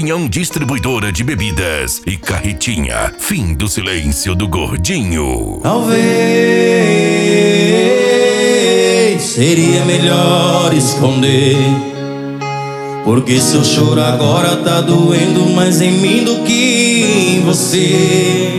Linhão Distribuidora de Bebidas e Carretinha. Fim do silêncio do gordinho. Talvez seria melhor esconder, porque seu choro agora tá doendo mais em mim do que em você.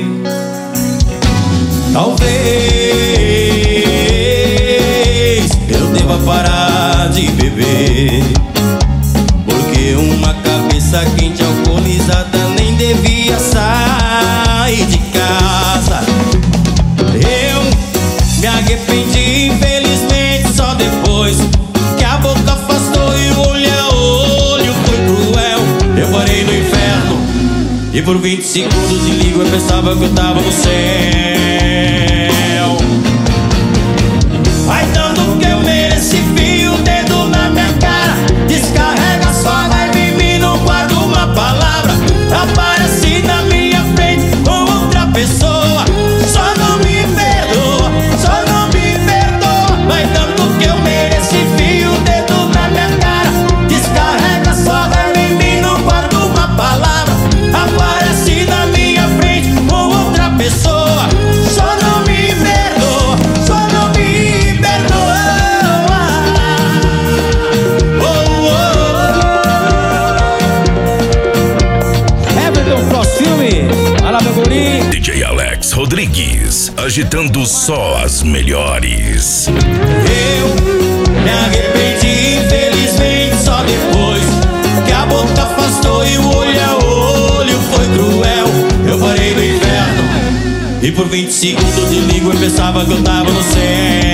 Talvez eu deva parar de beber, porque uma cabeça quente alcoolizada nem devia sair de casa. Eu me arrependi, infelizmente, só depois que a boca afastou e o olho a olho foi cruel. Eu parei no inferno e por 20 segundos de língua eu pensava que eu tava no céu. Vai dando que eu mereci, fio o dedo na minha cara, descarrega sua raiva em mim, não guarda uma palavra, aparece na minha frente com outra pessoa, só não me perdoa, só não me perdoa. Vai dando que eu mereci, fio o dedo na minha cara, descarrega sua raiva em mim, não guarda uma palavra, aparece na minha frente com outra pessoa, só não me perdoa, só não me perdoa. Everton Cross Filme, alá meu guri. DJ Alex Rodrigues, agitando só as melhores. Eu me arrependi, infelizmente, só depois que a boca afastou e o olho a olho foi cruel. Eu parei no inferno e por 20 segundos de língua eu pensava que eu tava no céu.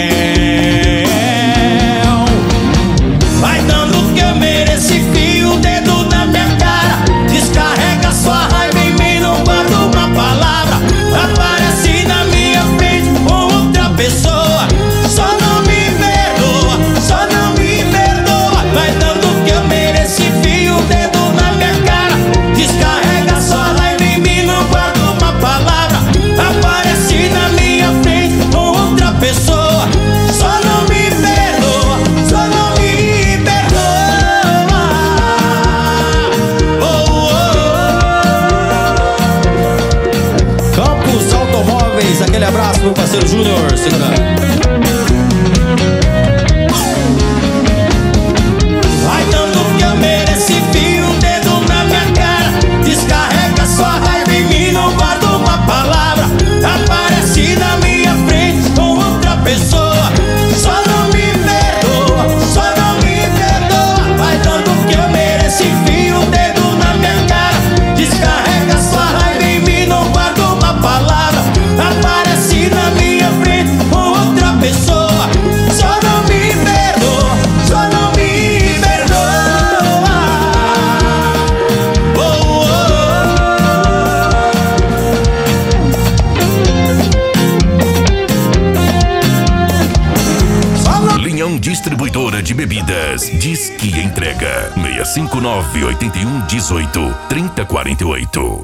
Vai dando que eu mereci, fio o dedo na minha cara, descarrega sua raiva em mim, não guarda uma palavra, aparece na minha frente com outra pessoa, só não me perdoa, só não me perdoa. Vai dando que eu mereci, fio o dedo na minha cara, descarrega sua raiva em mim, não guarda uma palavra, aparece na minha frente com outra pessoa, só não me perdoa, só não me perdoa. Campos Automóveis, aquele abraço pro meu parceiro Júnior, segura. Vai dando que eu mereci, fio o dedo na minha cara, descarrega sua raiva em mim, não guarda uma palavra, aparece na minha frente com outra pessoa, só não me perdoa, só não me perdoa. Vai dando que eu mereci, fio o dedo na minha cara, descarrega sua raiva em mim, não guarda uma palavra, aparece na minha frente com outra pessoa, só não me perdoa, só não me perdoa. Linhão Distribuidora de Bebidas, diz que entrega 659-8118-3048.